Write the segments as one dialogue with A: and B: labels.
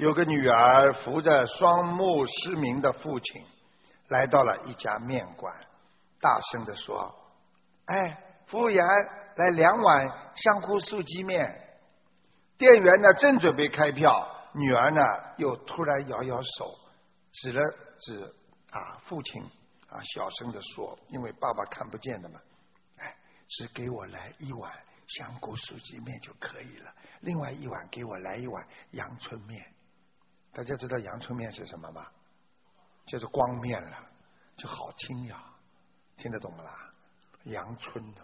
A: 有个女儿扶着双目失明的父亲，来到了一家面馆，大声地说：“哎，服务员，来2碗香菇素鸡面。”店员呢正准备开票，女儿呢又突然摇摇手，指了指父亲小声地说：“因为爸爸看不见的嘛，哎，只给我来1碗香菇素鸡面就可以了，另外1碗给我来1碗阳春面。”大家知道阳春面是什么吗？就是光面了，就好听呀，听得懂不啦？阳春的，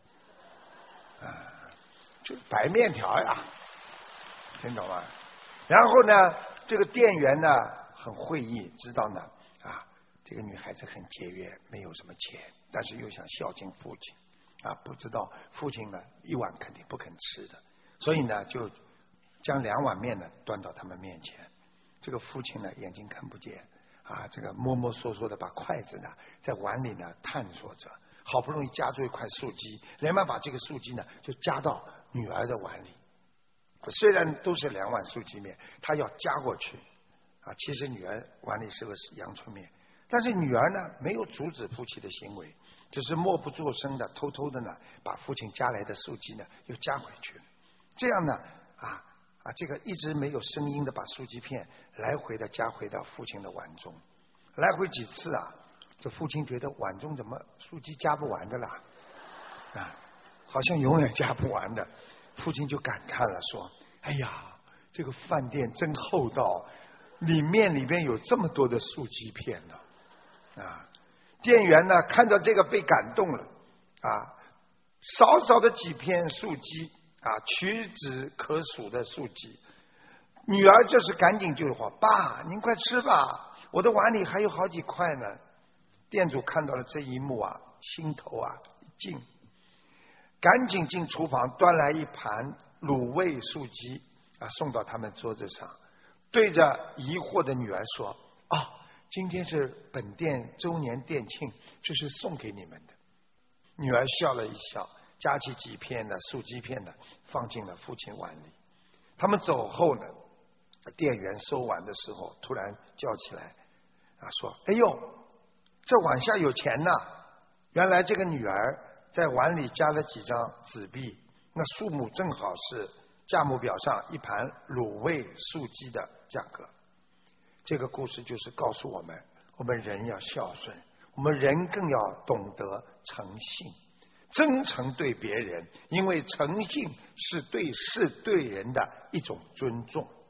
A: 就白面条呀，听懂吗？然后呢，这个店员呢很会意，知道呢这个女孩子很节约，没有什么钱，但是又想孝敬父亲不知道父亲呢1碗肯定不肯吃的，所以呢就将2碗面呢端到他们面前。这个父亲呢眼睛看不见这个摸摸索索的把筷子呢在碗里呢探索着，好不容易夹住一块素鸡，连忙把这个素鸡呢就夹到女儿的碗里。虽然都是2碗素鸡面，他要夹过去其实女儿碗里是个阳春面，但是女儿呢没有阻止父亲的行为，只是默不作声的偷偷的呢把父亲夹来的素鸡呢又夹回去了。这样呢这个一直没有声音的把素鸡片来回的夹回到父亲的碗中，来回几次这父亲觉得碗中怎么素鸡夹不完的啦好像永远夹不完的，父亲就感叹了说：“哎呀，这个饭店真厚道，面里边有这么多的素鸡片呢。”店员呢看到这个被感动了少少的几片素鸡屈指可数的素鸡，女儿这时赶紧就说：“爸，您快吃吧，我的碗里还有好几块呢。”店主看到了这一幕心头一惊，赶紧进厨房端来一盘卤味素鸡送到他们桌子上，对着疑惑的女儿说：“今天是本店周年店庆，这是送给你们的。”女儿笑了一笑，夹起几片的素鸡片呢放进了父亲碗里。他们走后呢，店员收碗的时候突然叫起来说：“哎呦，这碗下有钱呐！”原来这个女儿在碗里加了几张纸币，那数目正好是价目表上一盘卤味素鸡的价格。这个故事就是告诉我们，我们人要孝顺，我们人更要懂得诚信，真诚对别人，因为诚信是对事对人的一种尊重。